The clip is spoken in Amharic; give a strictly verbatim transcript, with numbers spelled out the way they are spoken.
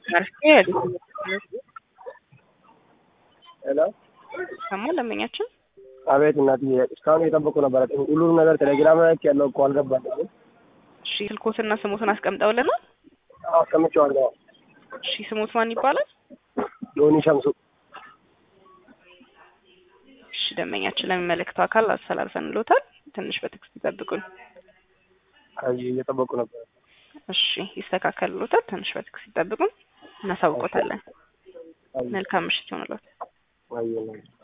ማርኬት ሄሎ ሰሞን ለምኛችን አቤት እናትዬ እስካሁን እየጠበቁ ነበር። ሁሉንም ነገር ቴሌግራም ላይ ያለው እኮ አልገባልኝም። እሺ ስልኮትና ስሞትን አስቀምጠውልናል። አስቀምጬዋለሁ። እሺ ስሞት ማን ይባላል? ዮኒ ሸምሱ። እሺ ደመኛችን ለሚመለከተው አካል አስተላልፈንልዎታል። ትንሽ በትዕግስት ይጠብቁን። አይ እየጠበቁ ነበር። እሺ ይስተካከልልዎታል። ትንሽ በትዕግስት ይጠብቁን። እናሳውቆታለን። መልካም ምሽት ይሁንልዎት። አይ